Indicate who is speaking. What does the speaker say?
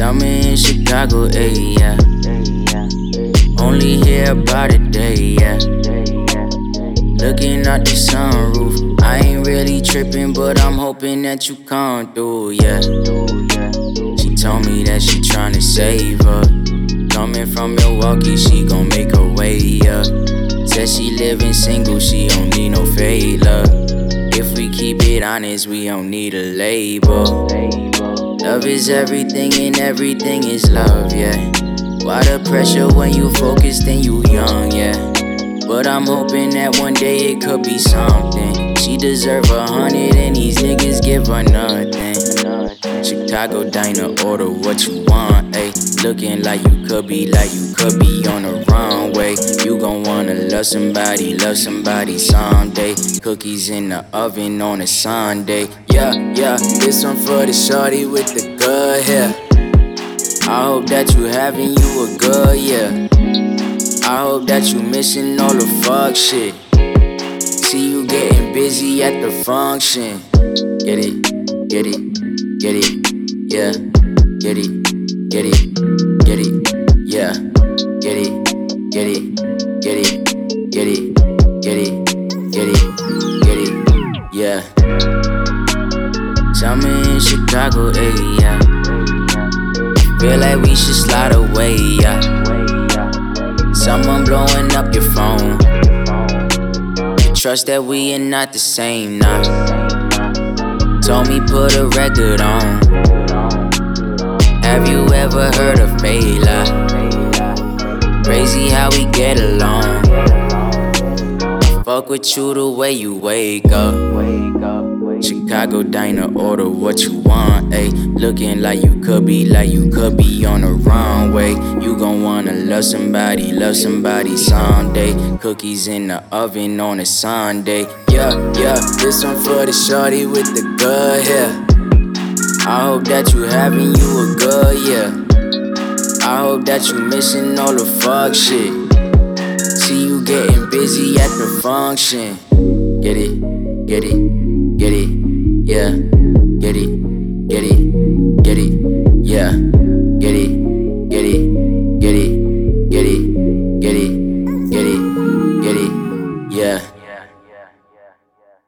Speaker 1: Summer in Chicago, ayy, yeah. Only hear about it, day, yeah. Looking out the sunroof, I ain't really tripping, but I'm hoping that you come through, yeah. She told me that she tryna save her. Coming from Milwaukee, she gon' make her way, yeah. Said she living single, she don't need no favor. If we keep it honest, we don't need a label. Love is everything and everything is love, yeah. Why the pressure when you focused and you young, yeah. But I'm hoping that one day it could be something. She deserve 100 and these niggas give her nothing. Chicago diner, order what you want, ayy. Looking like you could be on the wrong way. You gon' wanna love somebody someday. Cookies in the oven on a Sunday. Yeah, this one for the shorty with the good hair. I hope that you having you a good year. I hope that you missing all the fuck shit. See you getting busy at the function. Get it, yeah. Get it, yeah. Get it, yeah. Summer in Chicago, ayy, yeah. Feel like we should slide away, yeah. Someone blowing up your phone. You trust that we are not the same, nah. Told me put a record on. Have you ever heard of Fela? Crazy how we get along. Fuck with you the way you wake up. Chicago diner, order what you want, ayy. Looking like you could be on the wrong way. You gon' wanna love somebody someday. Cookies in the oven on a Sunday. Yeah, this one for the shorty with the good hair. I hope that you having you a good year. I hope that you missing all the fuck shit. See you getting busy at the function. Get it, yeah. Get it, yeah.